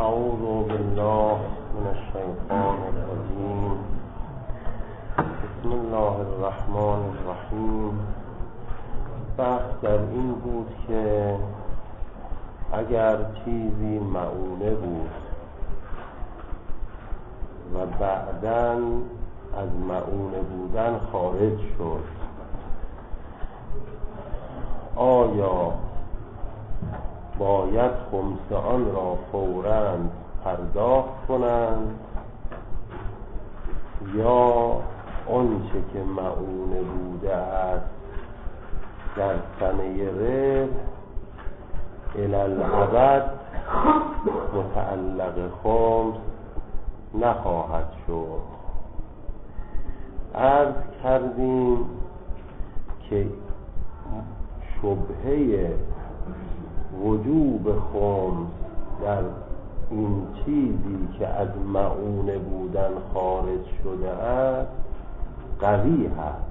اعوذ بالله من الشیطان الرجیم. بسم الله الرحمن الرحیم. بحث در این بود که اگر چیزی مؤونه بود و بعداً از مؤونه بودن خارج شد، آیا باید خمس آن را فوراً پرداخت کنند یا آنچه که مؤونه بوده است در سنه ربح الی الابد متعلق خمس نخواهد شد؟ عرض کردیم که شبهه وجوب خمس در این چیزی که از مؤونه بودن خارج شده است قوی هست،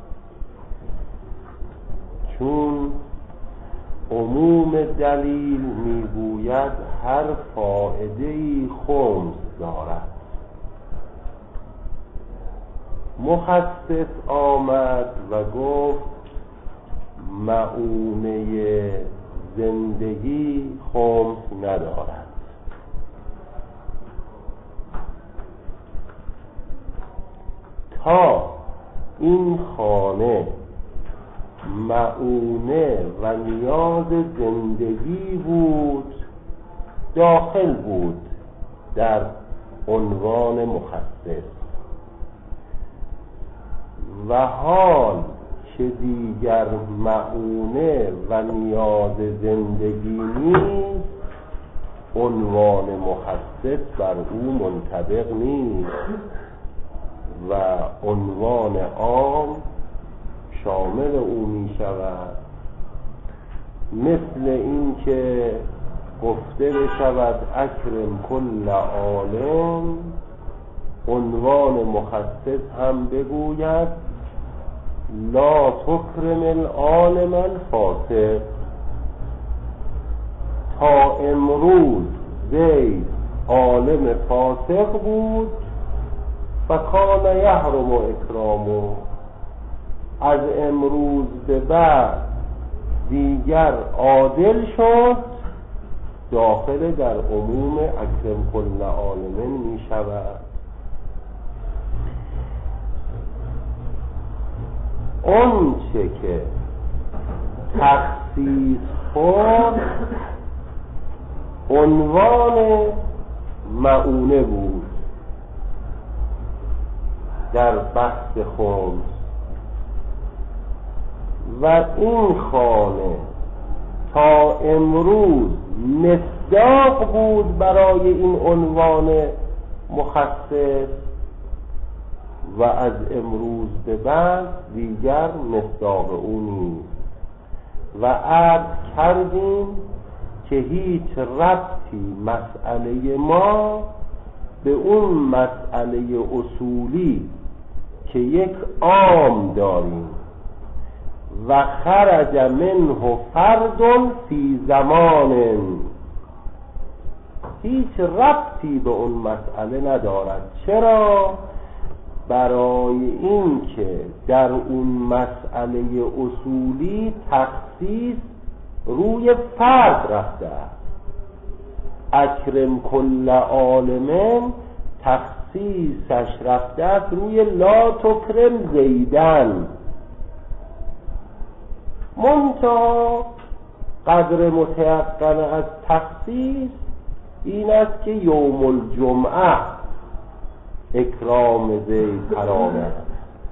چون عموم دلیل میگوید هر فائده‌ای خمس دارد. مخصص آمد و گفت مؤونه زندگی خمس ندارد. تا این خانه مؤونه و نیاز زندگی بود، داخل بود در عنوان مخصص، و حال که دیگر مؤونه و نیاز زندگی نیست، عنوان مخصص بر او منطبق نیست و عنوان عام شامل او می شود. مثل این که گفته بشود اکرم کل عالم، عنوان مخصص هم بگوید لا تکرم العالم الفاسق. تا امروز زید عالم فاسق بود فکان یحرم اکرامه، از امروز به بعد دیگر عادل شد، داخل در عموم اکرم کل عالم می شود. اون چه که تخصیص خود عنوان مؤونه بود در بحث خمس، و این خانه تا امروز مصداق بود برای این عنوان مخصص، و از امروز به بعد دیگر مصداق او نیست. و عرض کردیم که هیچ ربطی مسئله ما به اون مسئله اصولی که یک عام داریم و خرج منه فرد فی زمان، هیچ ربطی به اون مسئله ندارد. چرا؟ برای این که در اون مسئله اصولی تخصیص روی فرد رفته است. اکرم کل عالم تخصیصش رفته است روی لا تکرم زیدن. منتها قدر متیقن از تخصیص این است که یوم الجمعه اکرام زید حرام است.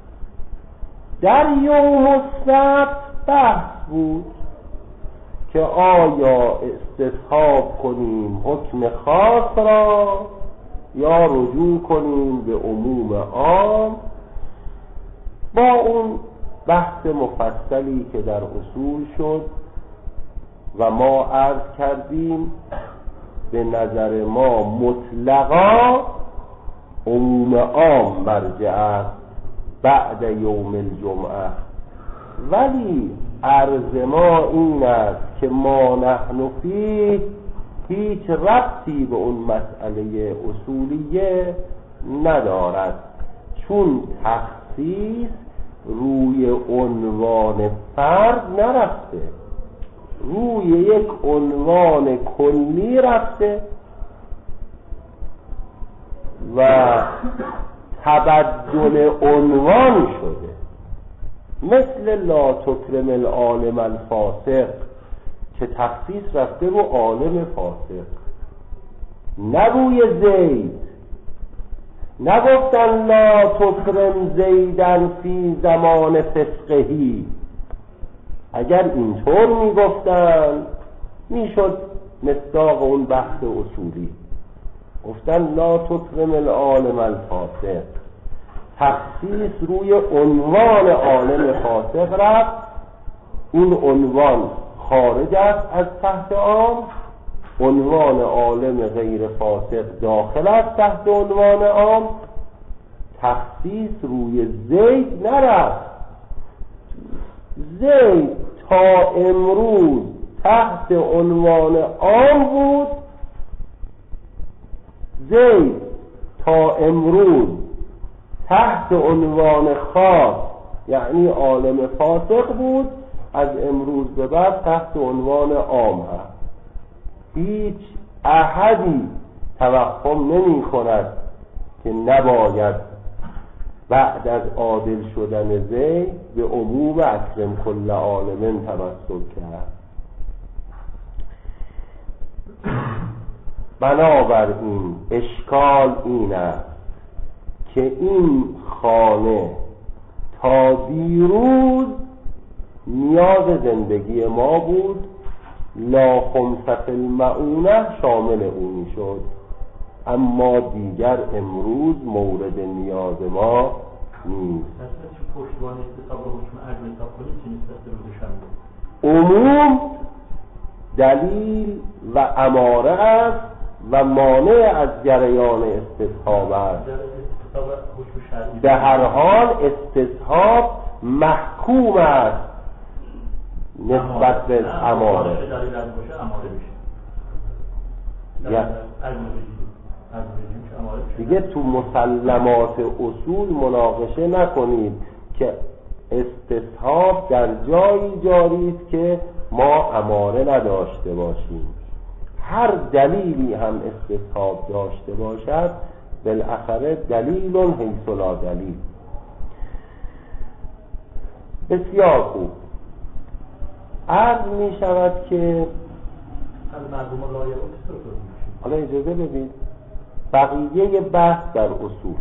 در یوم السبت بحث بود که آیا استصحاب کنیم حکم خاص را یا رجوع کنیم به عموم عام، با اون بحث مفصلی که در اصول شد. و ما عرض کردیم به نظر ما مطلقا عموم عام مرجع است بعد یوم الجمعه، ولی عرض ما این است که ما نحن فیه هیچ ربطی به اون مسئله اصولیه ندارد، چون تخصیص روی عنوان فرد نرفته، روی یک عنوان کلی رفته و تبدل عنوان شده. مثل لا تکرم العالم الفاسق که تخصیص رفته رو عالم فاسق، نه روی زید. نگفتن لا تکرم زیدن فی زمان فسقهی. اگر اینطور میگفتن میشد مصداق اون بحث اصولی. گفتن لا تکرم العالم الفاسق، تخصیص روی عنوان عالم فاسق رفت، این عنوان خارج است از تحت عام، عنوان عالم غیر فاسق داخل است تحت عنوان عام. تخصیص روی زید نرفت. زید تا امروز تحت عنوان عام بود، زید تا امروز تحت عنوان خاص یعنی عالم فاسق بود، از امروز به بعد تحت عنوان عام هست. هیچ احدی توهم نمی کند که نباید بعد از عادل شدن زید به عموم اکرم کل عالم توسل کرد. بنابراین اشکال این است که این خانه تا دیروز نیاز زندگی ما بود، لا خمسة المعونه شامل او می شد، اما دیگر امروز مورد نیاز ما نیست. عموم دلیل و اماره است و مانع از جریان استصحاب است. به هر حال استصحاب محکوم است نسبت به اماره. دیگه تو مسلمات اصول مناقشه نکنید که استصحاب در جایی جاری است که ما اماره نداشته باشیم. هر دلیلی هم استصحاب داشته باشد بالاخره دلیل حیث لا دلیل. بسیار خوب. عرض می شود که حالا اجازه بدید بقیه بحث در اصول.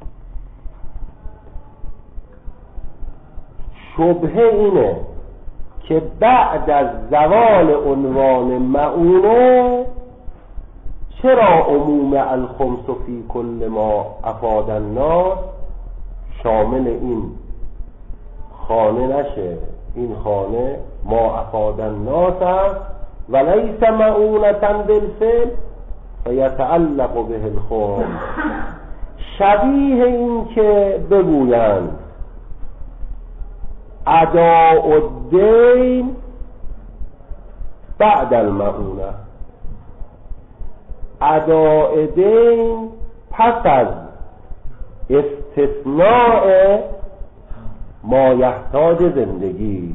شبهه اینه که بعد از زوال عنوان معونه چرا عموم الخمس فی کل ما افاد الناس شامل این خانه نشه؟ این خانه ما افاد الناس است و لیس معونة بالفعل فیتعلق به الخمس. شبیه این که بگویند اداء الدین بعد المعونه، اداء دین پس از استثناء ما یحتاج زندگی.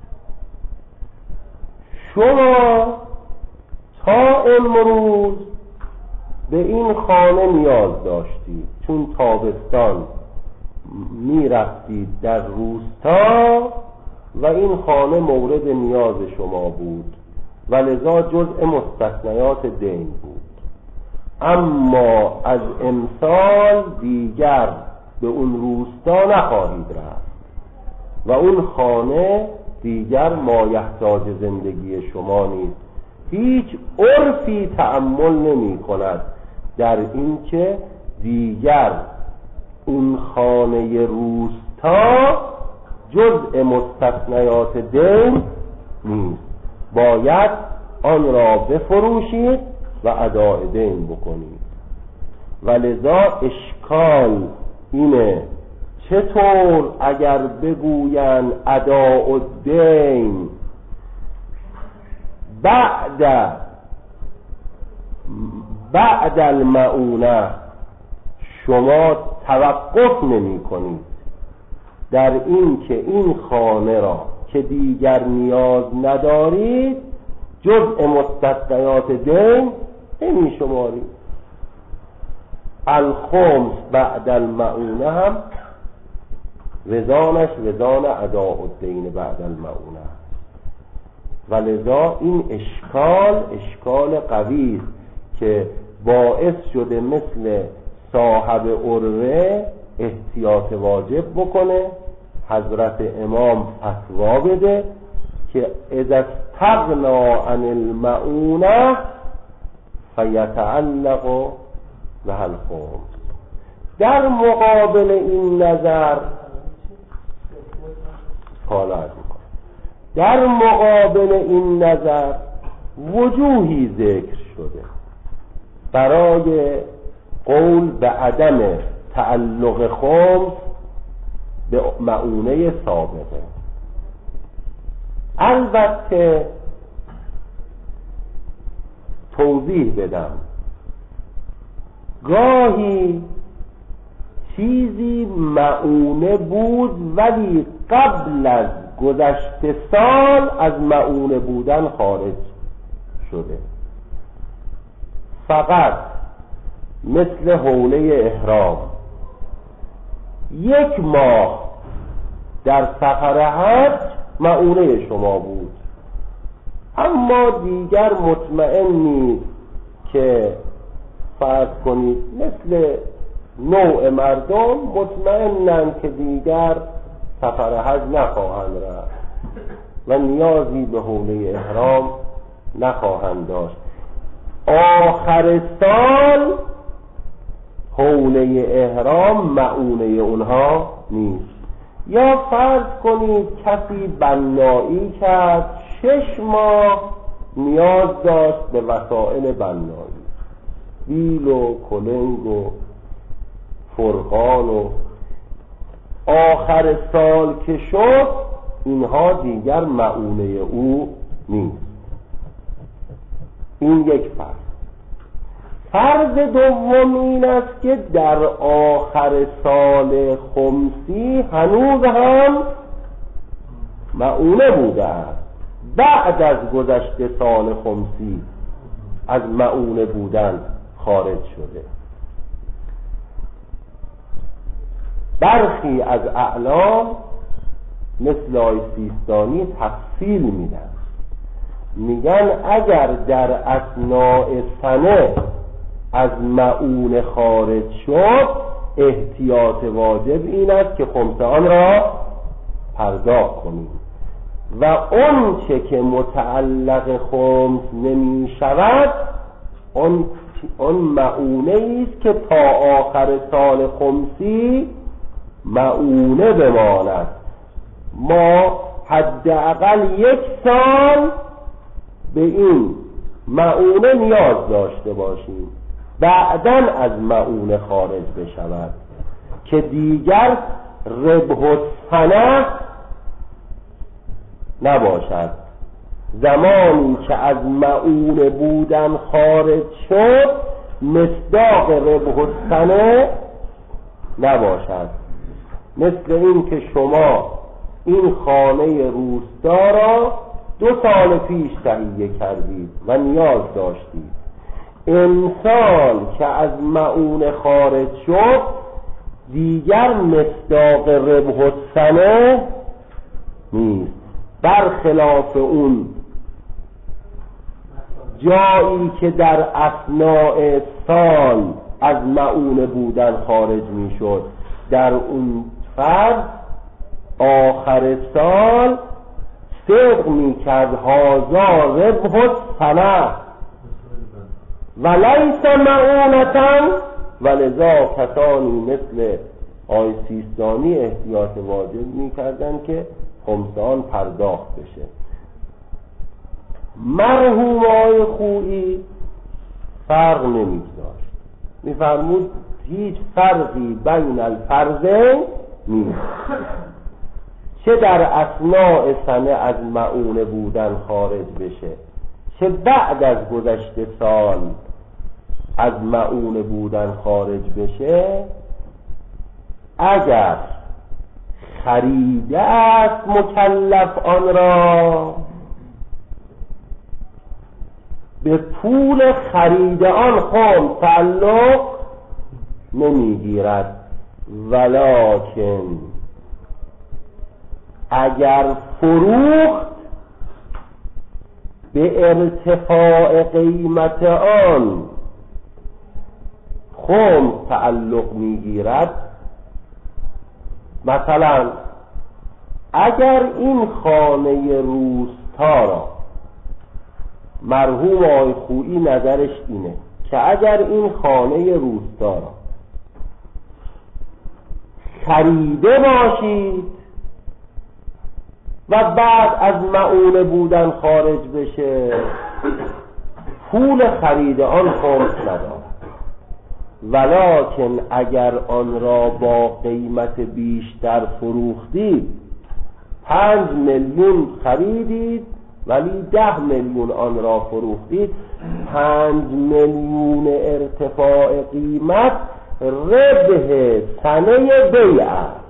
شما تا امروز به این خانه نیاز داشتید، چون تابستان می رفتید در روستا و این خانه مورد نیاز شما بود و لذا جزء مستثنیات دین بود. اما از امسال دیگر به اون روستا نخواهید رفت و اون خانه دیگر مایحتاج زندگی شما نیست. هیچ عرفی تأمل نمی کند در این که دیگر اون خانه روستا جزء مستثنیات دین نیست، باید آن را بفروشید و اداء دین بکنید. و لذا اشکال اینه چطور اگر بگوین اداء الدین بعد بعد المعونه شما توقف نمی کنید در این که این خانه را که دیگر نیاز ندارید جزء مستثنیات دین نمی شمارید. الخمس بعد المعونه هم وزانش وزان اداء الدین بعد المعونه، ولذا این اشکال قوی است که باعث شده مثل صاحب عروه احتیاط واجب بکنه، حضرت امام فتوا بده که اذا استغنا عن المعونه فیتعلق بها الخمس. در مقابل این نظر در مقابل این نظر وجوهی ذکر شده برای قول به عدم تعلق خمس به معونه سابقه. البته توضیح بدم، گاهی چیزی معونه بود ولی قبل از گذشته سال از معونه بودن خارج شده، فقط مثل حوله احرام 1 ماه در سفر حج معونه شما بود، اما دیگر مطمئن نیست که فرض کنید مثل نوع مردم مطمئنن که دیگر سفر حج نخواهند رفت و نیازی به حوله احرام نخواهند داشت. آخر سال حوله احرام معونه اونها نیست. یا فرض کنید کسی بنایی کرد 6 ماه نیاز داشت به وسایل بنایی، بیل و کلنگ و فرقان و آخر سال که شد اینها دیگر معونه او نیست. این یک فرض. فرض دوم این است که در آخر سال خمسی هنوز هم معونه بوده است، بعد از گذشته سال خمسی از معونه بودن خارج شده. برخی از اعلام مثل آقای سیستانی تفصیل میدن، میگن اگر در اثناء سنه از معونه خارج شد احتیاط واجب این است که خمس آن را پرداخت کنیم و اون چه که متعلق خمس نمی شود اون معونه است که تا آخر سال خمسی معونه بماند. ما حداقل 1 سال به این معونه نیاز داشته باشیم، بعداً از معونه خارج بشود که دیگر ربح السنه نباشد. زمانی که از معونه بودن خارج شد مصداق ربح السنه نباشد. مثل این که شما این خانه روستا را 2 سال پیش تهیه کردید و نیاز داشتید، امسال که از معونه خارج شد دیگر مصداق ربح السنه نیست، برخلاف اون جایی که در اثناء سال از معونه بودن خارج می شد. در اون فرض آخر سال صدق می کرد هازا ربح السنه و لیس معونتن، ولذا کسانی مثل آقای سیستانی احتیاط واجب می کردن که خمسان پرداخت بشه. مرحوم آقای خویی فرق نمی‌داشت، می‌فرمود هیچ فرقی بین الفرضین نیست، چه در اثناء سنه از معونه بودن خارج بشه چه بعد از گذشته سال از مؤونه بودن خارج بشه اگر خریده است مکلف آن را به پول خرید آن خمس تعلق نمیگیرد، ولکن اگر فروخت به ارتفاع قیمت آن خمس تعلق میگیرد. مثلا اگر این خانه روستا را مرحوم آقای خویی نظرش اینه که اگر این خانه روستا را خریده باشید و بعد از مؤونه بودن خارج بشه پول خرید آن خمس ندارد، ولکن اگر آن را با قیمت بیشتر فروختید 5 میلیون خریدید ولی 10 میلیون آن را فروختید، 5 میلیون ارتفاع قیمت ربح سنه بیع است.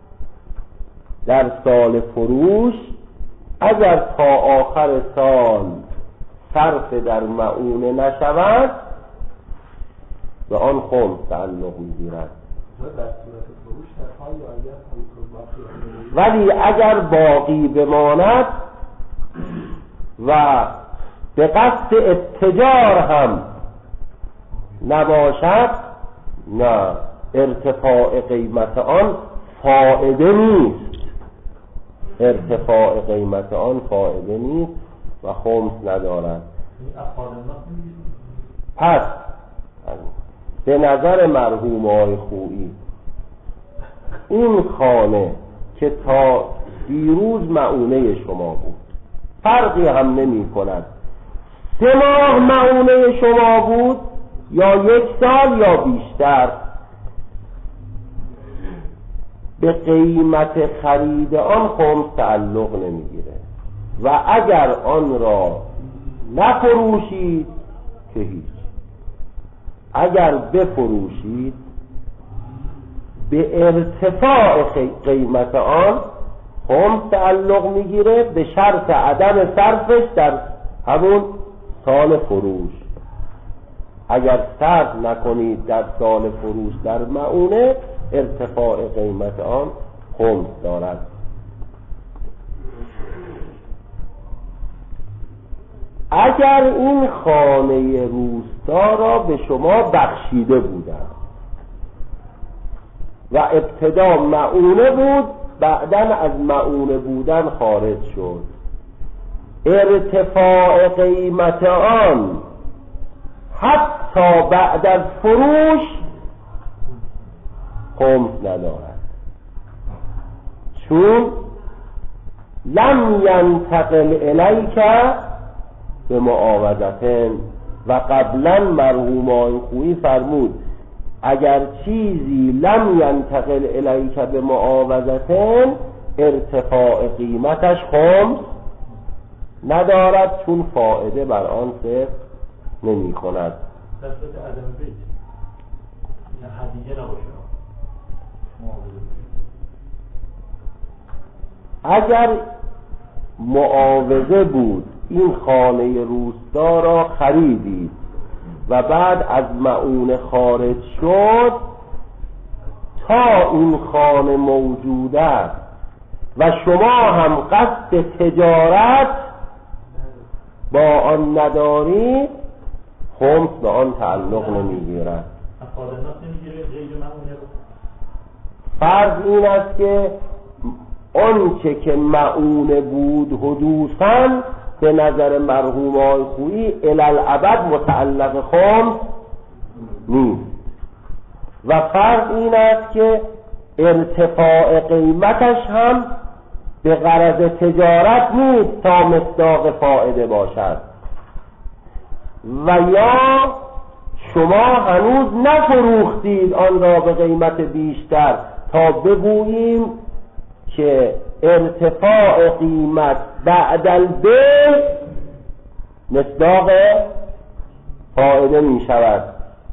در سال فروش اگر تا آخر سال صرف در مؤونه نشود به آن خمس تعلق میگیرد. ولی اگر باقی بماند و به قصد اتجار هم نباشد، نه، ارتفاع قیمت آن فائده نیست، ارتفاع قیمت آن فائده نیست و خمس ندارد. پس به نظر مرحوم آقای خویی این خانه که تا دیروز مؤونه شما بود، فرقی هم نمی کند 3 ماه مؤونه شما بود یا 1 سال یا بیشتر، به قیمت خرید آن خمس تعلق نمیگیره و اگر آن را نفروشید که هیچ، اگر بفروشید به ارتفاع قیمت آن خمس تعلق میگیره به شرط عدم صرفش در همون سال فروش. اگر صرف نکنید در سال فروش در مؤونه ارتفاع قیمت آن خمس دارد. اگر این خانه روستا را به شما بخشیده بودند و ابتدا مؤونه بود بعداً از مؤونه بودن خارج شد، ارتفاع قیمت آن حتی بعد از فروش خمس ندارد، چون لم ینتقل الیک به معاوضتن و قبلا مرحوم آقای خویی فرمود اگر چیزی لم ینتقل الیک به معاوضتن ارتفاع قیمتش خمس ندارد، چون فائده بر آن صرف نمی کند. در صورت عدم بیت یا هدیه نباشه اگر معاوضه بود این خانه روستا را خریدید و بعد از مؤونه خارج شد تا این خانه موجود است و شما هم قصد تجارت با آن ندارید خمس به آن تعلق نمیگیرد. فرض این است که آنچه که مؤونه بود حدوثاً به نظر مرحوم آقای خویی الالعبد متعلق خمس نیست و فرض این است که ارتفاع قیمتش هم به غرض تجارت نیست تا مصداق فائده باشد و یا شما هنوز نفروختید آن را به قیمت بیشتر تا بگوییم که ارتفاع قیمت بعد البیع مصداق فائده می شود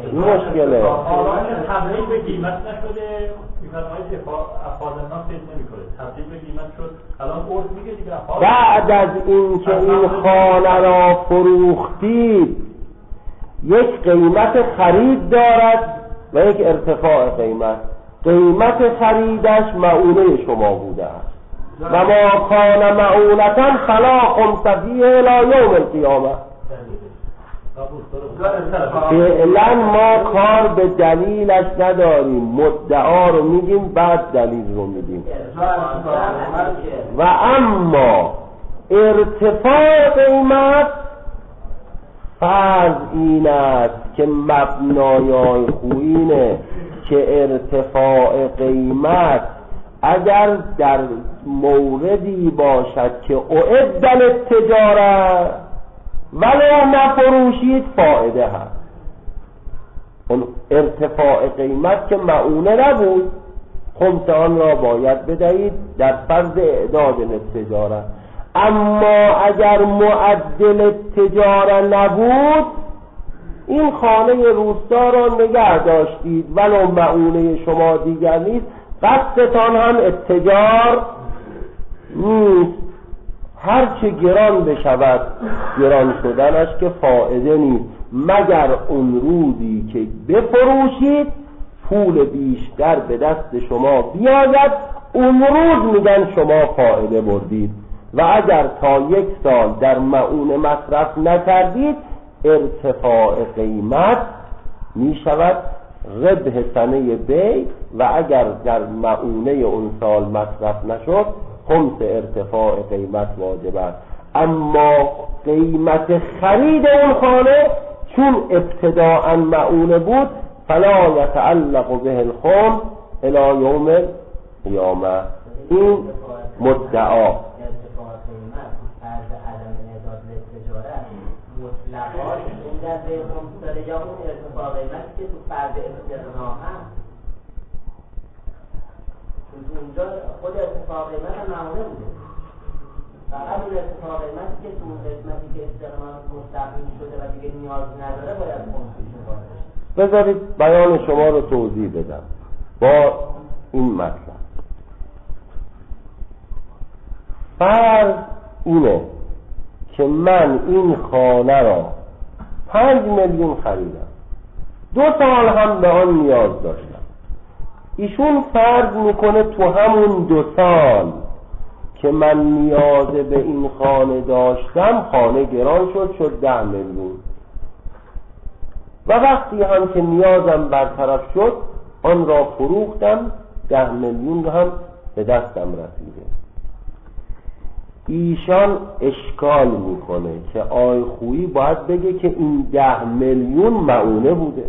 مشکله. حالا تبدیل به قیمت نشده، میفرمایید افعال الناس فیض نمی‌کنه، تبدیل به قیمت شد. الان عرف میگه دیگه بعد از اینکه این خانه را فروختید یک قیمت خرید دارد و یک ارتفاع قیمت. قیمت خریدش معونه شما بوده است و ما کان معونة فلا خمس فیه الی یوم القیامه. فعلا ما کار به دلیلش نداریم، مدعا رو میگیم بعد دلیل رو میگیم. و اما ارتفاع قیمت فرض این است که مبنای خوینه که ارتفاع قیمت اگر در موردی باشد که اعد للتجاره ولو نفروشید فائده هست. اون ارتفاع قیمت که معونه نبود، خمس آن را باید بدهید در فرض اعداد للتجاره. اما اگر معدل تجاره نبود، این خانه روستا را نگه داشتید ولو معونه شما دیگر نیست، قصدتان هم اتجار نیست. هرچه گران بشود گران شدنش که فائده نیست، مگر اون روزی که بفروشید پول بیشتر به دست شما بیاید، اون روز میگن شما فائده بردید. و اگر تا 1 سال در معونه مصرف نکردید، ارتفاع قیمت میشود ربح سنه بی، و اگر در معونه اون سال مصرف نشد خمس ارتفاع قیمت واجب است. اما قیمت خرید اون خانه چون ابتداء معونه بود، فلا یتعلق به الخمس الی یوم القیامه. این مدعا مطلقات این در به خمس داره یا اون ارتفاع قیمتی که تو فرد استقنا هست؟ چون اونجا خود ارتفاع قیمت هم معموله بوده، فقط اون ارتفاع قیمتی که تو قسمتی که استقنا مستقیم شده و دیگه نیاز نداره باید خمسش باشه. بذارید بیان شما رو توضیح بدم با این مطلب. فرض اینه که من این خانه را 5 میلیون خریدم، 2 سال هم به آن نیاز داشتم. ایشون فرض میکنه تو همون 2 سال که من نیاز به این خانه داشتم، خانه گران شد 10 میلیون، و وقتی هم که نیازم برطرف شد آن را فروختم، 10 میلیون هم به دستم رسیده. ایشان اشکال میکنه که آی خویی باید بگه که این 10 میلیون معونه بوده.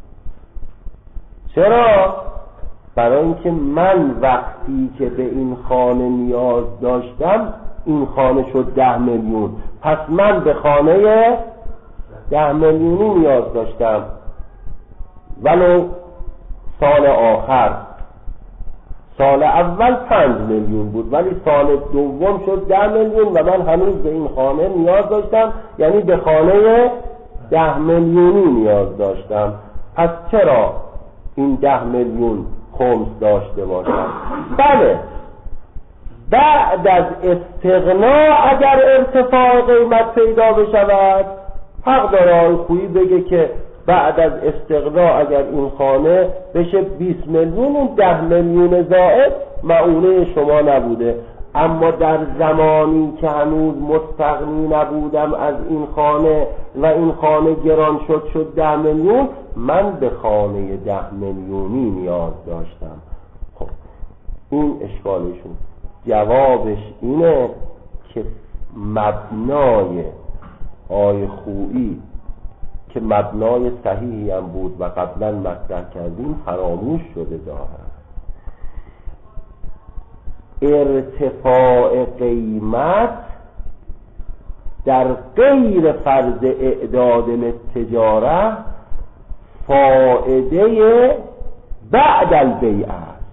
چرا؟ برای اینکه من وقتی که به این خانه نیاز داشتم این خانه شد 10 میلیون، پس من به خانه 10 میلیونی نیاز داشتم، ولو سال آخر. سال اول 5 میلیون بود ولی سال دوم شد 10 میلیون و من هنوز به این خانه نیاز داشتم، یعنی به خانه 10 میلیونی نیاز داشتم. پس چرا این 10 میلیون خمس داشته باشم؟ بله، بعد از استغنا اگر ارتفاع قیمت پیدا بشود، حق داره آقای خویی بگه که بعد از استغنا اگر این خانه بشه 20 میلیون، اون 10 میلیون زائد معونه شما نبوده. اما در زمانی که هنوز مستغنی نبودم از این خانه و این خانه گران شد 10 میلیون، من به خانه 10 میلیونی نیاز داشتم. خب این اشکالشون. جوابش اینه که مبنای آی خویی که مبنای صحیحی هم بود و قبلا مطرح کردیم فراموش شده دارد. ارتفاع قیمت در غیر فرض اعداد للتجاره فائده بعد البیع است.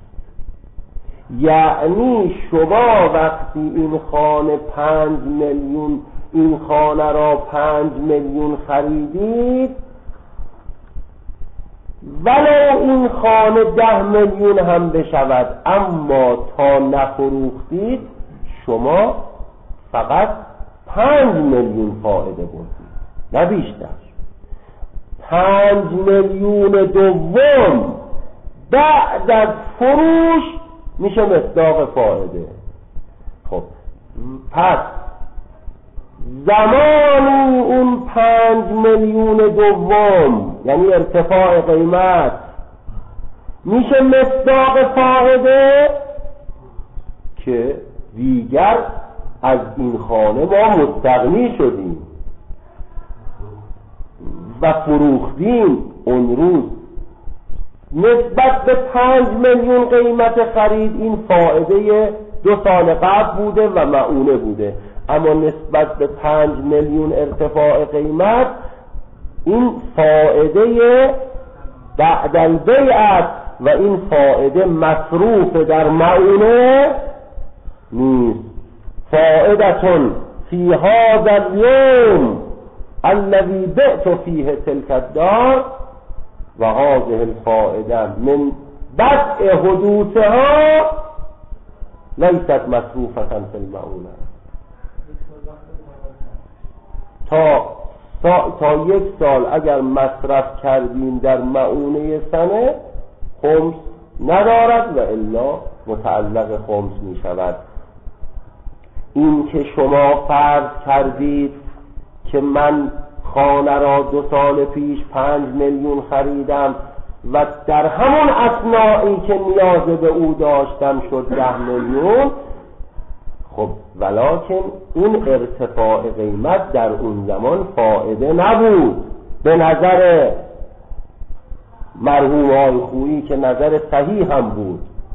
یعنی شما وقتی این خانه 5 میلیون، این خانه را 5 میلیون خریدید، ولو این خانه 10 میلیون هم بشود، اما تا نفروختید شما فقط 5 میلیون فائده بردید، نه بیشتر. 5 میلیون دوم بعد از فروش میشه مصداق فائده. خب پس زمانی اون 5 میلیون دوم یعنی ارتفاع قیمت میشه مصداق فائده که دیگر از این خانه ما مستغنی شدیم و فروختیم اون روز. نسبت به 5 میلیون قیمت خرید این فائده 2 سال قبل بوده و مؤونه بوده، اما نسبت به 5 میلیون ارتفاع قیمت این فائده بعد البیع و این فائده مصروف در مؤونه نیست. فائدتون فی هذا اليوم الذي بعت فیه تلک الدار و هذه الفائده من بدء حدوثها لیست مصروفة فی المؤونه. تا 1 سال اگر مصرف کردیم در مؤونه سنه خمس ندارد و الا متعلق خمس می شود. این که شما فرض کردید که من خانه را 2 سال پیش 5 میلیون خریدم و در همون اثنایی که نیاز به او داشتم شد 10 میلیون، خب ولکن اون ارتفاع قیمت در اون زمان فائده نبود به نظر مرحوم آقای خویی که نظر صحیح هم بود.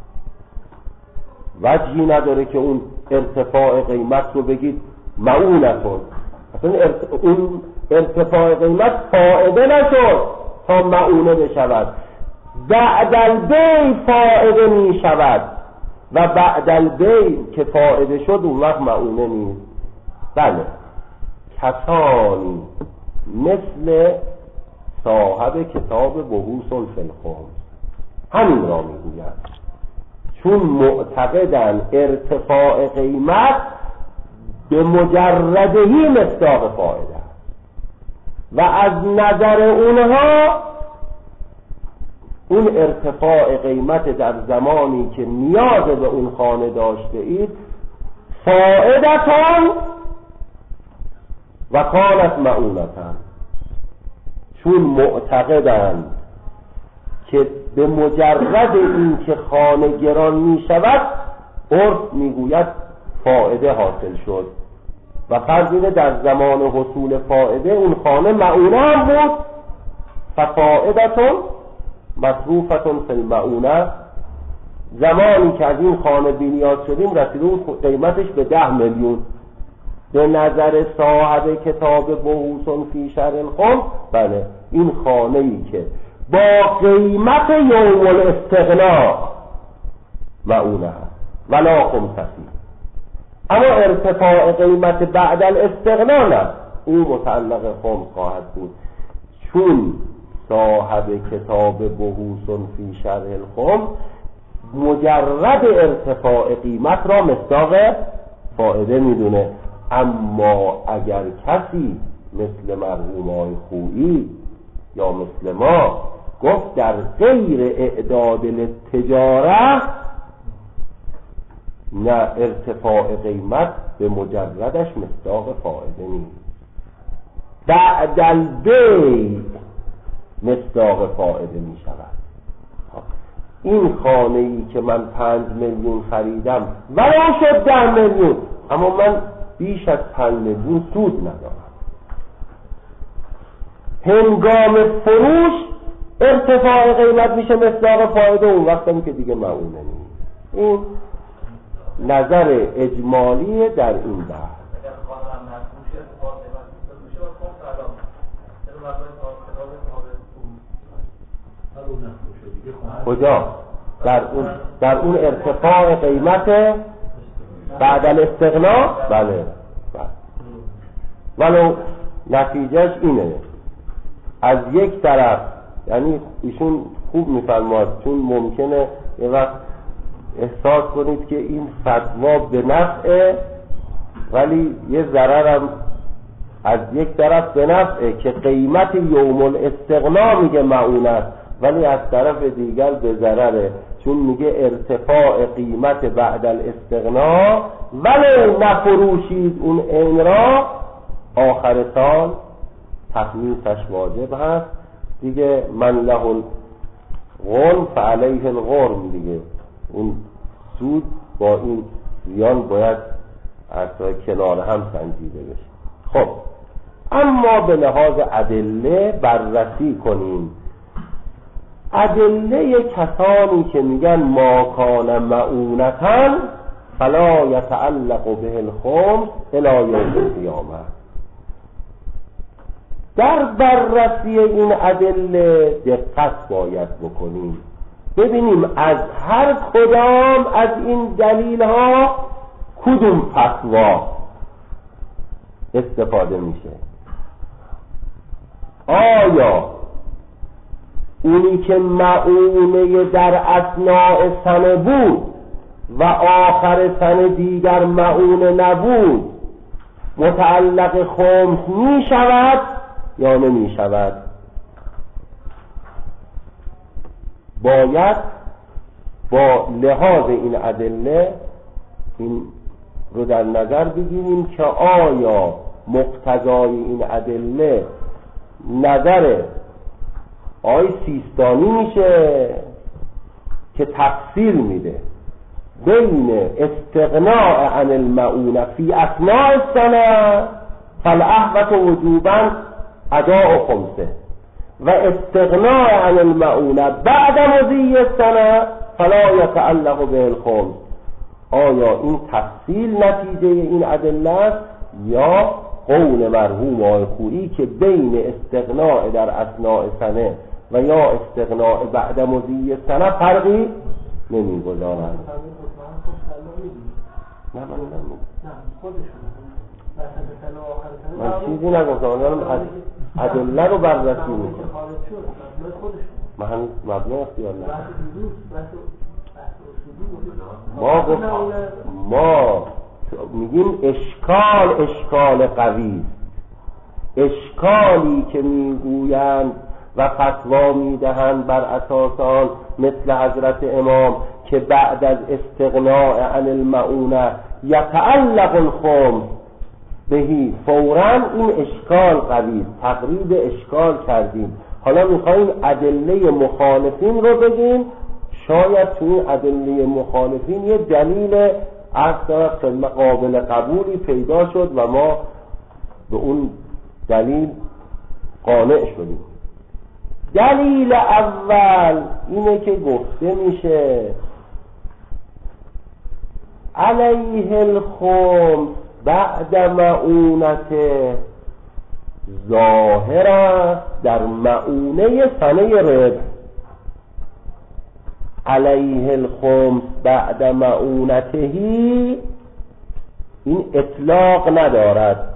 وجهی نداره که اون ارتفاع قیمت رو بگید مؤونتون، اصلا اون ارتفاع قیمت فائده نشد تا مؤونه بشود. بعد البیع فائده می شود و بعد البیع که فائده شد اون وقت مؤونه نیست. بله، کسانی مثل صاحب کتاب بحوث فی الخمس همین را میگوید، چون معتقدن ارتفاع قیمت به مجردهی مصداق فائده و از نظر اونها اون ارتفاع قیمت در زمانی که نیاز به اون خانه داشته اید فائدتان و کانت مؤونتان، چون معتقدند که به مجرد این که خانه گران می شود عرف میگوید فائده حاصل شد و فرض اینه در زمان حصول فائده اون خانه مؤونه هم بود، ففائدتون مصروفتون فی المؤونه. زمانی که از این خانه بی‌نیاز شدیم رسیده بود قیمتش به 10 میلیون. به نظر صاحب کتاب بحوث فی شرح الخمس بله این خانه ای که با قیمت یوم الاستغنا مؤونه هست ولا خمستی، اما ارتفاع قیمت بعد الاستغنا نه، او متعلق خمس خواهد بود. چون صاحب کتاب بحوث فی شرح الخمس مجرد ارتفاع قیمت را مصداق فائده میدونه، اما اگر کسی مثل مرحوم آقای خویی یا مثل ما گفت در غیر اعداد للتجاره نه، ارتفاع قیمت به مجردش مصداق فائده نیست، بعد البیع مصداق فائده می شود. این خانه ای که من 5 میلیون خریدم ولو شد 10 میلیون، اما من بیش از 5 میلیون سود ندارم. هنگام فروش ارتفاع قیمت میشه مصداق فایده، اون وقت هم که دیگه مؤونه نیست. این نظر اجمالی در این بحث. کجا؟ در اون ارتفاع قیمت بعد الاستغنا؟ بله. ولو نتیجهش اینه، از یک طرف یعنی ایشون خوب میفرماد، چون ممکنه یه وقت احساس کنید که این فتوا به نفعه ولی یه ضرر هم از یک طرف به نفعه که قیمت یوم الاستغنا میگه معونت، ولی از طرف دیگر به ضرره، چون میگه ارتفاع قیمت بعد الاستغنا ولی نفروشید اون عین را آخر سال تخمیسش واجب هست دیگه. من له الغنم فعلیه الغرم دیگه، اون سود با این زیان باید از کنار هم سنجیده بشه. خب اما به لحاظ ادله بررسی کنیم. ادله کسانی که میگن ما کان معونتن فلا یتعلق به الخمس الی یوم القیامه. در بررسی این ادله دقت باید بکنیم، ببینیم از هر کدام از این دلیل ها کدوم فتوا استفاده میشه. آیا اونی که معونه در اثناء سنه بود و آخر سنه دیگر معونه نبود متعلق خمس می شود یا نمی شود؟ باید با لحاظ این ادله این رو در نظر بگیریم که آیا مقتضای این ادله نظر آی سیستانی میشه که تفسیر میده بین استغناء عن المعونه فی اثناء السنه فالاحوط وجوبا اداء خمسه و استغناء عن المعونه بعد مضی السنه فلا یتعلق به الخمس. آیا این تفصیل نتیجه این ادله است یا قول مرحوم آقای خویی که بین استغناء در اثناء سنه و یا استغناء بعد مضی سنه فرقی نمیگذارند؟ من چیزی نگفتم، من ادله رو بررسی میکنم، من مبنای اختیار ندارم. ما میگیم اشکال قوی، اشکالی که میگویند و فتوا میدهند بر اساس آن مثل حضرت امام که بعد از استغناء عن المعونه یتعلق الخمس بهی، فوراً این اشکال قوی، تقریب اشکال کردیم. حالا میخواییم ادله مخالفین رو بگیم، شاید توی ادله مخالفین یه دلیل اصلا قابل قبولی پیدا شد و ما به اون دلیل قانع شدیم. دلیل اول اینه که گفته میشه علیه الخمس بعد معونت ظاهر است در معونه سنه ربح. علیه الخمس بعد معونتهی این اطلاق ندارد،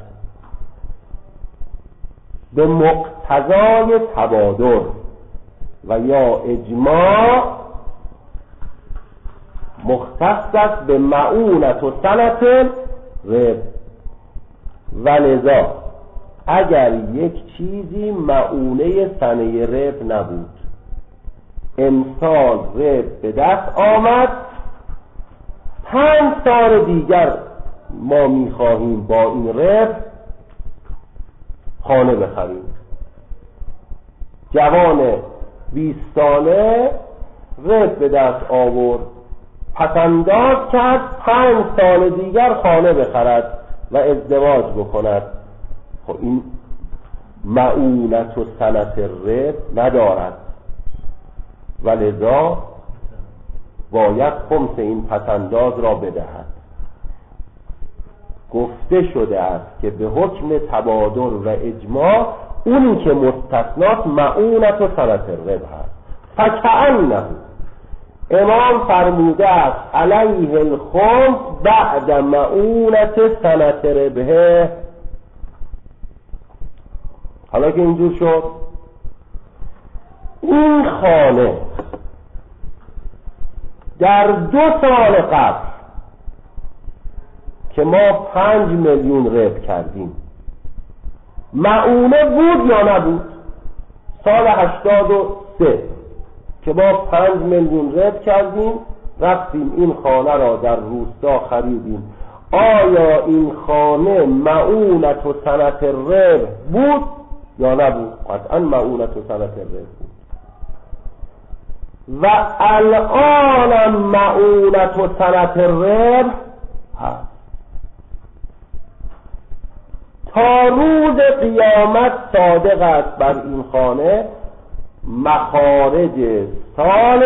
به مقتضای تبادر و یا اجماع مختص است به معونت و سنت ربح. و لذا اگر یک چیزی معونه سنه ربح نبود، امسال ربح به دست آمد، 5 سال دیگر ما میخواهیم با این ربح خانه بخریم. جوان 20 ساله ربح به دست آورد، پسنداز کرد 5 سال دیگر خانه بخرد و ازدواج بکند. خب این معونت و سنت ربح ندارد و لذا باید خمس این پسنداز را بدهد. گفته شده است که به حکم تبادر و اجماع اونی که مستثنات معونت و سنت ربح است. فکأنه امام فرموده است علیه الخمس بعد معونت سنت ربح. حالا که اینجور شد، این خانه در 2 سال قبل که ما 5 میلیون رب کردیم معونه بود یا نبود؟ سال 83 که ما 5 میلیون رب کردیم رفتیم این خانه را در روستا خریدیم، آیا این خانه معونت و سنت رب بود یا نبود؟ قطعا معونت و سنت رب بود. و الان معونت و سنت رب هست. تا روز قیامت صادق است بر این خانه مخارج سال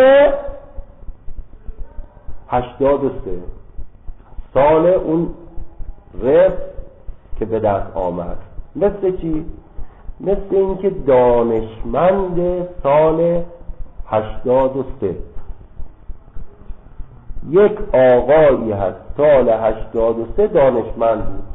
83 سال اون رب که به دست آمد. مثل چی؟ مثل اینکه دانشمند سال 83 یک آقایی هست سال 83 دانشمند بود،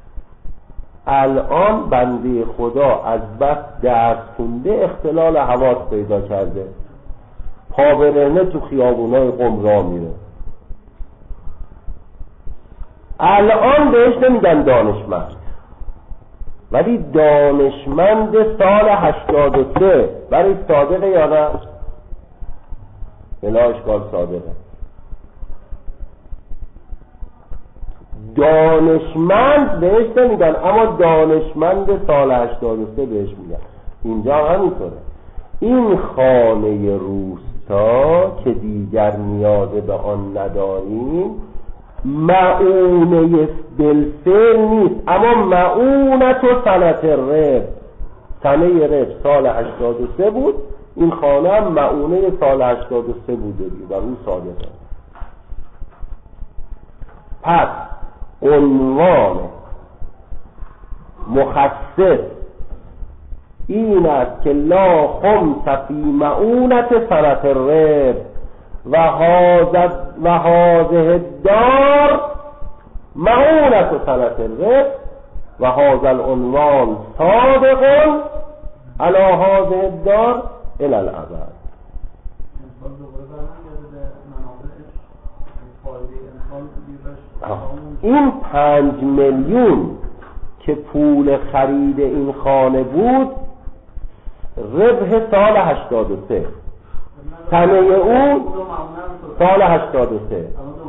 الان بنده خدا از بس درس خونده اختلال حواس پیدا کرده، پا برهنه تو خیابونای قم راه میره. الان بهش نمیگن دانشمند، ولی دانشمند سال 83 برای صادقه یا نه؟ بلا اشکال صادقه. دانشمند بهش نمیگن، اما دانشمند سال 83 بهش میگن. اینجا همینطوره. این خانه روستا که دیگر نیاز به آن نداریم معونه بالفعل نیست، اما معونت و سنت رب، سنه رب سال 83 بود، این خانه هم معونه سال 83 بوده و اون صادقه. پس عنوان مخصص این است که لا خمس فی معونت سنت رب و هذه الدار معونت سنت رب و هذا العنوان صادق علی هذه الدار الی الابد. این 5 میلیون که پول خرید این خانه بود ربح سال 83 سنه اون سال 83.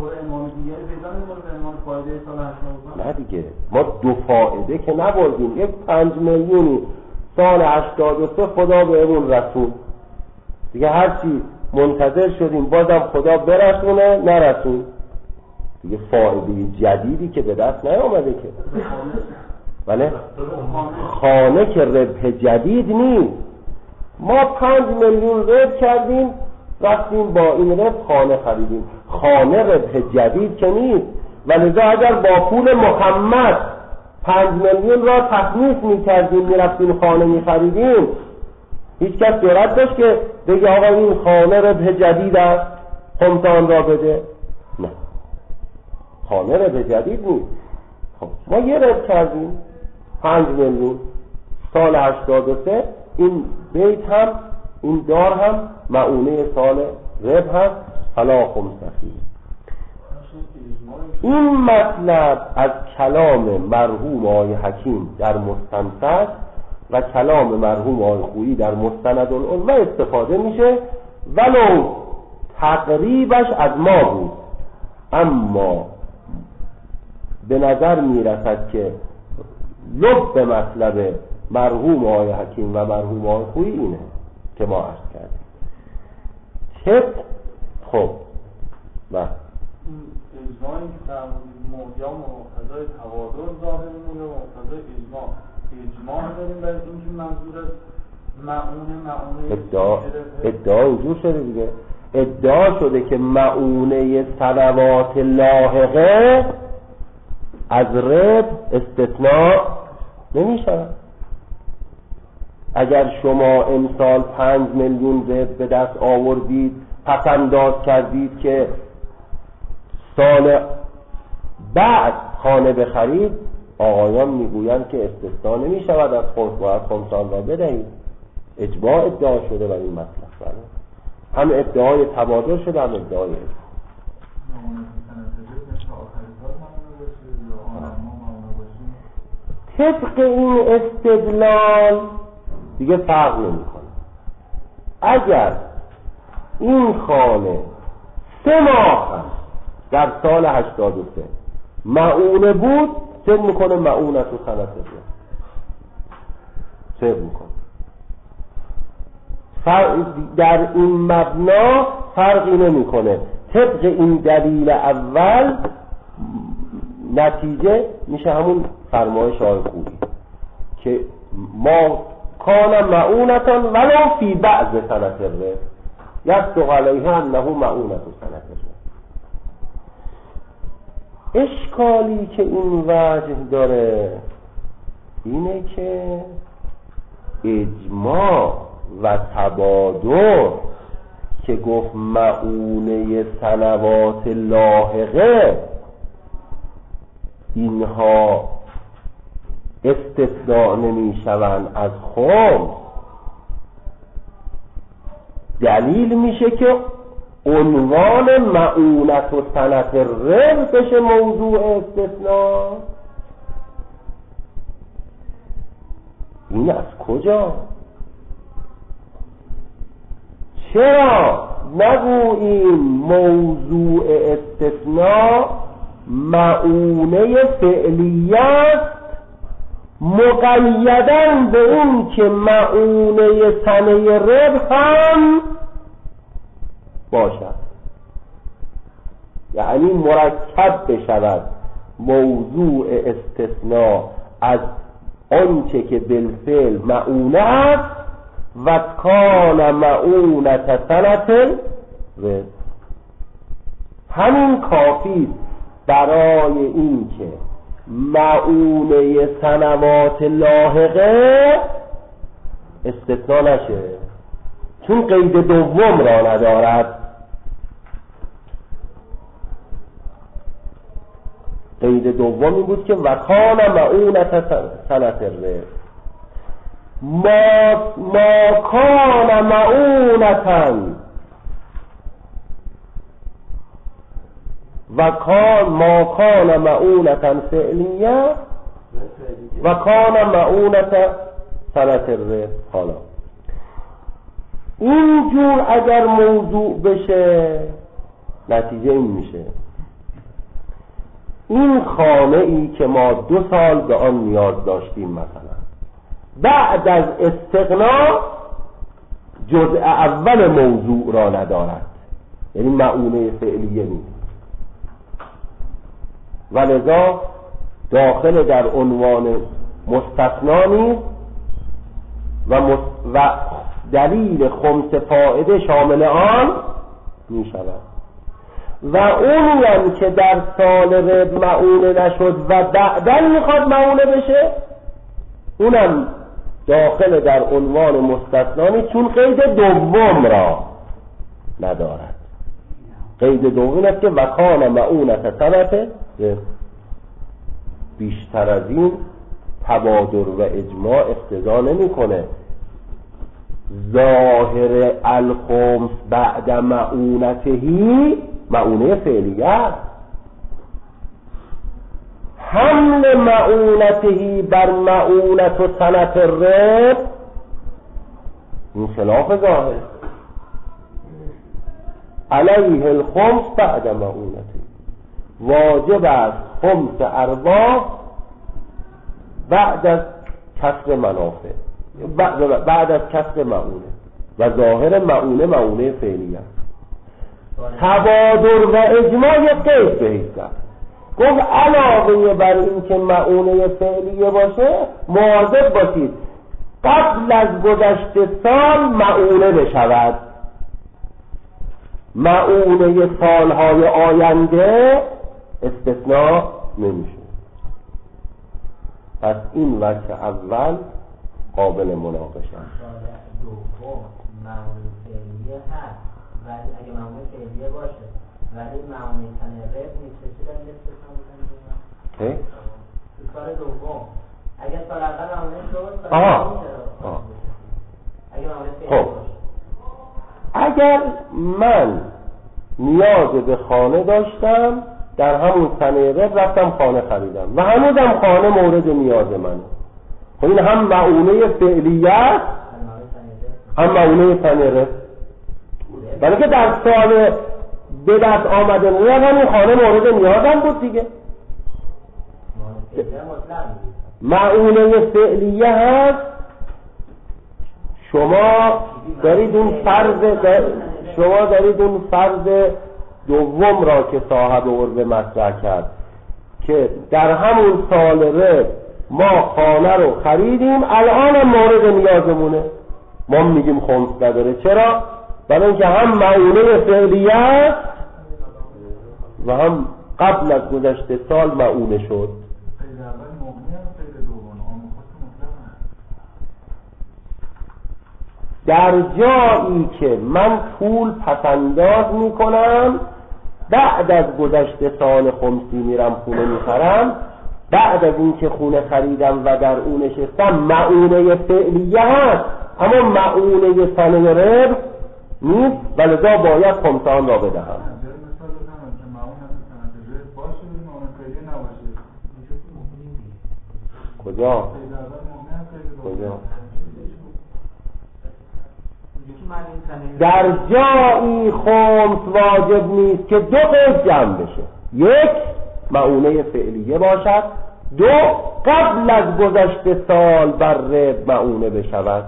نه دیگه ما 2 فائده که نبردیم، یک 5 میلیونی سال 83 خدا به اون رسول دیگه، هرچی منتظر شدیم بازم خدا برسونه نرسون دیگه، فائده جدیدی که به دست نیامده که. بله خانه که ربح جدید نیست. ما 5 میلیون ربح کردیم رفتیم با این ربح خانه خریدیم، خانه ربح جدید که نیست. ولذا اگر با پول محمد 5 میلیون را تخمیس میکردیم میرفتیم خانه میخریدیم، هیچ کس جرأت داشت که بگه آقا این خانه ربح جدید است خمسان را بده؟ نه، خانه ربح جدید نیست. خب ما یه ربح کردیم 5 میلیون سال 83، این بیت هم این دار هم معونه سال ربح هست فلا خمسه. این مطلب از کلام مرحوم آقای حکیم در مستنصر و کلام مرحوم آقای خویی در مستند العلم استفاده میشه، ولو تقریبش از ما بود، اما به نظر میرسد که لب به مطلب مرحوم آقای حکیم و مرحوم آقای خویی اینه که ما عرض کردیم. خب و اجماعی که در یا مقتضای توادر ظاهر میمونه و مقتضای اجماع داریم برای اینکه منظور از معونه ادعا اینجور شده دیگه، ادعا شده که معونه صلوات لاحقه از رب استثناء نمیشه. اگر شما امسال 5 میلیون رب به دست آوردید پس انداز کردید که سال بعد خانه بخرید، آقایان میگویند که استثناء نمی شود از خمس، باید خمسان را بدهید. اجماع ادعا شده بر این مطلب. بله، هم ادعای تبادر شده، هم ادعای اجماع. طبق این استدلال دیگه فرق نمی‌کنه. اگر این خانه 3 ماه هم در سال 83 معونه بود، چه میکنه؟ معونت و سنت رو چه میکنه؟ در این مبنا فرقی نمیکنه. طبق این دلیل اول نتیجه میشه همون فرمایش آقای خوبی که ما کان معونتان ولو فی بعض سنت الرب یصدق علیها انه معونت و سنت الرب. اشکالی که این وجه داره اینه که اجماع و تبادر که گفت معونه سنوات لاحقه اینها استثناء نمی شوند از خمس، دلیل میشه که عنوان معونت و سنت الرب بشه موضوع استثناء. این از کجا؟ چرا نگوییم موضوع استثناء معونه فعلیه است مقیداً به این که معونه سنه رب هم باشد، یعنی مرکب بشود موضوع استثناء از آنچه که بالفعل معونه است و کان معونت سنت رب. همین کافی برای این که معونه سنوات لاحقه استثناء نشه، چون قید دوم را ندارد. قید دومی بود که وکان معونت سنت الرب. ما کان معونتا ما کان معونتا فعلیه و کان معونت سنت الرب. حالا اینجور اگر موضوع بشه نتیجه این میشه این خانه ای که ما 2 سال به آن نیاز داشتیم مثلا بعد از استغنا جزء اول موضوع را ندارد، یعنی معونه فعلیه نیست، ولذا داخل در عنوان مستثنا نیست و دلیل خمس فائده شامل آن می شود. و اونی هم که در سال رب معونه نشد و بعداً میخواد معونه بشه، اونم داخل در عنوان مستثنا نیست، چون قید دوم را ندارد. قید دوم است که وکان معونت سنت رب. بیشتر از این تبادر و اجماع اقتضا نمیکنه ظاهر الخمس بعد معونتهی معونه فعلیه، حمل معونتهی بر معونت و سنت الرب این خلاف ظاهر. علیه الخمس بعد معونتهی، واجب است خمس ارباح بعد از کسر منافع، بعد از کسر معونه، و ظاهر معونه فعلیه. تبادر و اجماع یک قید بهش کرد، گفت علاوه بر این که معونه فعلیه باشه مواظب باشید قبل از گذشت سال معونه بشود، معونه سالهای آینده استثناء نمیشه. پس این وجه اول قابل مناقشه است. معونه فعلیه هست ولی اگه معونه فعلیه باشه ولی معونه سنه رب نیست، چه دلیل استثناء میکنه؟ تو سال دوم اگه سال اول معونه شد، اگه خب اگر من نیاز به خانه داشتم در همون سنه رب رفتم خانه خریدم و هنوزم خانه مورد نیاز منه، خب این هم معونه فعلیت هم معونه سنه رب، ولی که در سال به دست آمده نیاز همین خانه مورد نیازم بود دیگه. معونه فعلیه هست شما دارید اون فرض دوم را که صاحب عربه مطرح کرد که در همون سال رب ما خانه رو خریدیم، الان مورد نیازمونه، ما میگیم خمس نداره. چرا؟ برای اینکه هم معونه فعلیه و هم قبل از گذشته سال معونه شد. در جایی که من پول پسنداز میکنم بعد از گذشته سال خمسی میرم خونه میخرم، بعد از این که خونه خریدم و در اون نشستم معونه فعلیه هست اما معونه سنه رب نیست، ولذا باید خمسان را بدهم. کجا؟ در جایی خمس واجب نیست که دو قید جمع بشه، یک معونه فعلیه باشد، دو قبل از گذشت سال بر رب معونه بشود.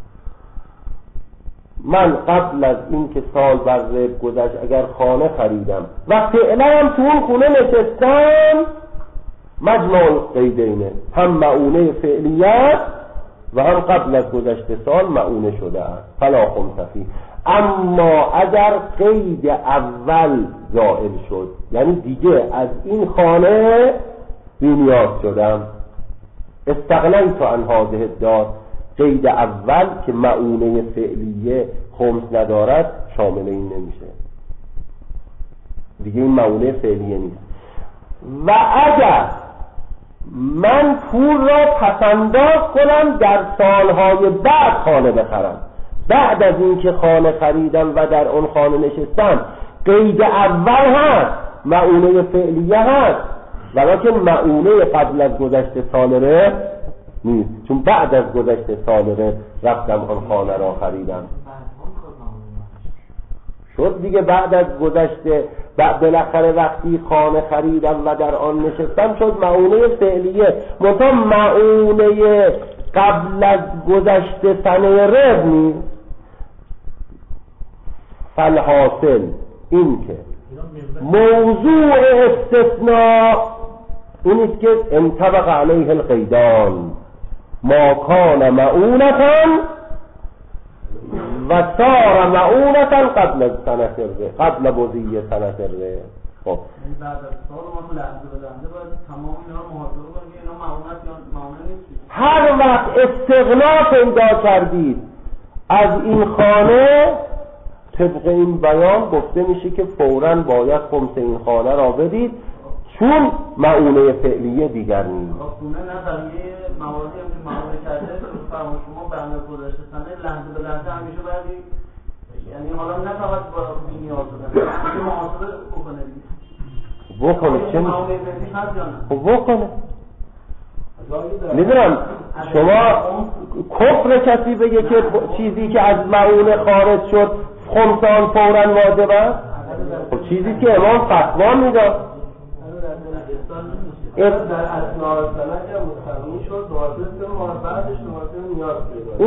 من قبل از این که سال بر رب گذشت اگر خانه خریدم و فعلا هم تو اون خونه نشستم، مجموع قیدینه، هم معونه فعلیه و هم قبل از گذشت سال معونه شده است، فلا خمس فیه. اما اگر قید اول زائل شد، یعنی دیگه از این خانه بی‌نیاز شدم، استغنیت عن هذه الدار، قید اول که معونه فعلیه خمس ندارد شامل این نمیشه، دیگه این معونه فعلیه نیست. و اگر من پول را پسنداز کنم در سالهای بعد خانه بخرم، بعد از اینکه خانه خریدم و در اون خانه نشستم، قید اول هست، معونه فعلیه هست، ولیکن معونه قبل از گذشت سال رب نیست، چون بعد از گذشت سال رب رفتم اون خانه را خریدم. شد دیگه بعد از گذشته بالاخره وقتی خانه خریدم و در آن نشستم شد معونه فعلیه، منتها معونه قبل از گذشته سنه رب نیست. فالحاصل این که موضوع استثناء اینیست که انطبق علیه القیدان، ما کان معونتا و سار معونتا قبل از سنه رب، قبل بوزی سنه رب. خب بعد از سال ما تو لحظه به لحظه باید تمام اینا رو محاسبه کنیم که اینا معونت یا معونه نیست. هر وقت استغنا پیدا کردید از این خانه، طبق این بیان گفته میشه که فوراً باید خمس این خانه را بدید، چون معونه فعلیه دیگر نیست. خونه نه بقیه مواردی هم که معونه کرده فرما شما بعد از گذشته سنه لحظه به لحظه همیشه باید، یعنی حالا نه فقط با بی‌نیاز بودن، یعنی محاسبه بکنه چه معونه فعلی هست یا نه؟ خب بکنه. میدونم شما کفر کسی بگه که چیزی که از معونه خارج شد خمسان فوراً واجب است، خب چیزی که امام فتوا میداد در اثناء السنه که مستغنی شد واسه ما بعدش واسه نیاز پیدا،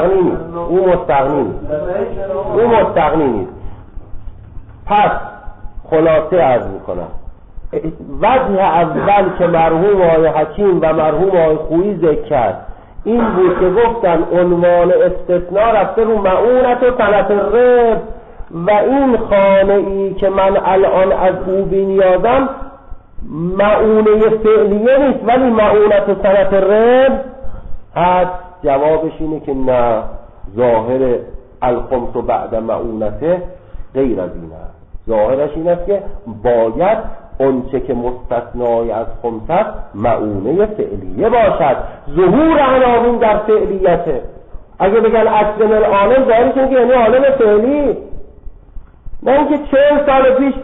اون مستغنی نیست. پس خلاصه عرض میکنم، وجه اول که مرحوم آقای حکیم و مرحوم آقای خویی ذکر کرد این بود که گفتن عنوان استثناء رفته رو معونت و سنة رب و این خانه ای که من الان از او بی‌نیازم معونه فعلیه نیست ولی معونت و سنة رب هست. جوابش اینه که نه، ظاهر الخمس بعد معونته غیر از این است. ظاهرش این است که باید اونچه که مستثنای از خمس معونه فعلیه باشد. ظهور عناوین در فعلیته، اگه بگن اکرم العالم ظاهرش اینه که یعنی عالم فعلی، نه اینکه 40 سال پیش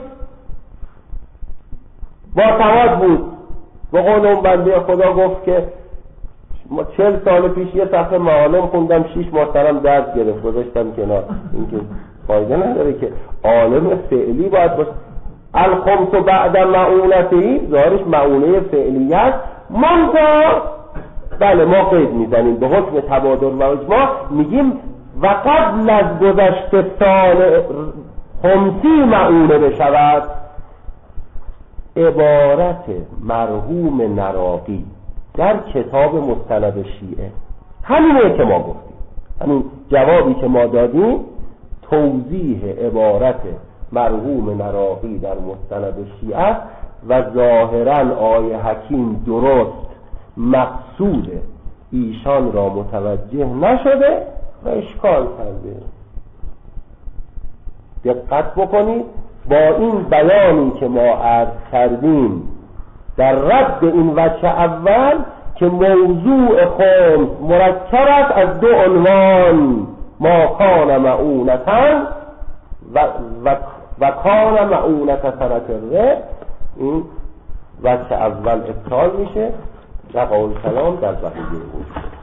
با سواد بود. به قول اون بنده خدا گفت که 40 سال پیش یه صفحه معالم خوندم 6 ماه سرم درد گرفت گذاشتم کنار. این که فایده نداره که عالم فعلی باید باشه. الخمس بعد معونتی ظاهرش معونه فعلیت منتها بله ما قید میزنیم به حکم تبادل و اجماع میگیم و قبل از گذشت سال خمسی معونه بشود. عبارت مرحوم نراقی در کتاب مستند شیعه همینه که ما گفتیم، همین جوابی که ما دادیم توضیح عبارت مرحوم نراقی در مستند شیعه و ظاهرا آیه حکیم درست مقصود ایشان را متوجه نشده و اشکال کرده. دقت بکنید با این بیانی که ما عرض کردیم در رد این وجه اول که موضوع خمس مرکب است از 2 عنوان ما کان معونتن و کان معونت سنت الره، این وجه اول ابطال میشه و قول سلام در بقیه بود.